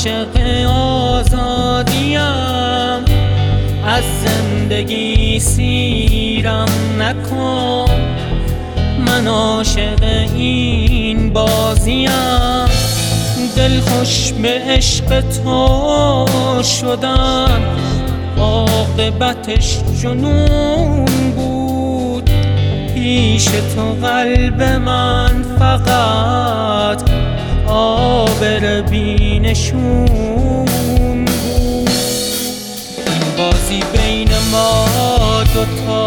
عاشق آزادیم، از زندگی سیرم نکن. من عاشق این بازیم، دل خوش به عشق تو شدم. عاقبتش جنون بود، پیش تو قلب من فقط آبر بینشون بود. این بازی بین ما دوتا،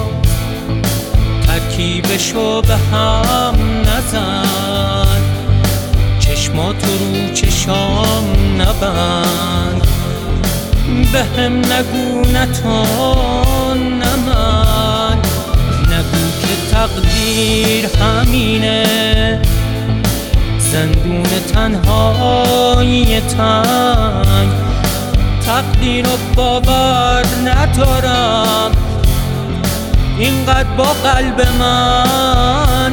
ترکیبشو به هم نزن. چشماتو رو چشام نبند، به هم نگو نتان نه من. نگو که تقدیر همینه، زندون تنهایی تنگ. تقدیر رو باور ندارم، اینقدر با قلب من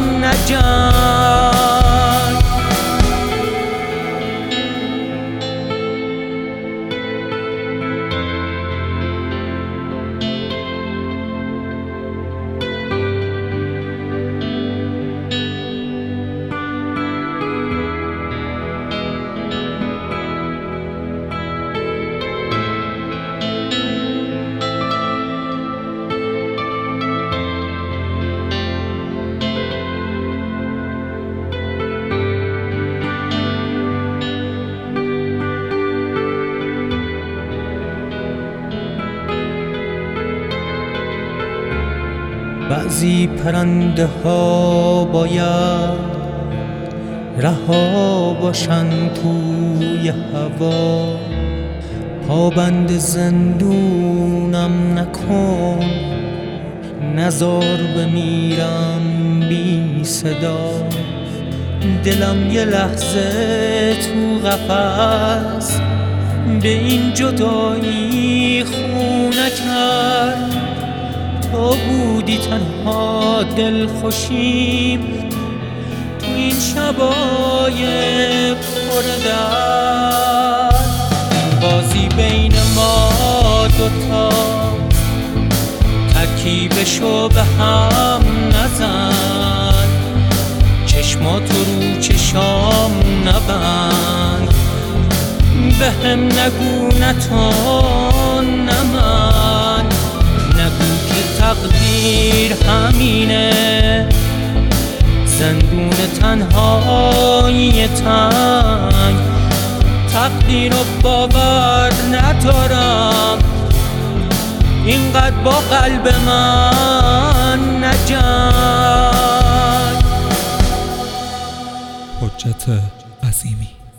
نجنگ. بعضی پرنده ها باید رها باشن توی هوا. پابند زندونم نکن، نزار بمیرم بی صدا. دلم یه لحظه تو قفس به این جدایی خو نکرد. تو بودی تنها دل خوشیم تو این شبای پر درد. بازی بین ما دوتا، ترکیبشو به هم نزن. چشماتو رو چشام نبند، به هم نگو نتان نه من. نگو که تقدیر همینه، زندون تنهایی تنگ. تقدیر رو باور ندارم، اینقدر با قلب من نجنگ. حجت عظیمی.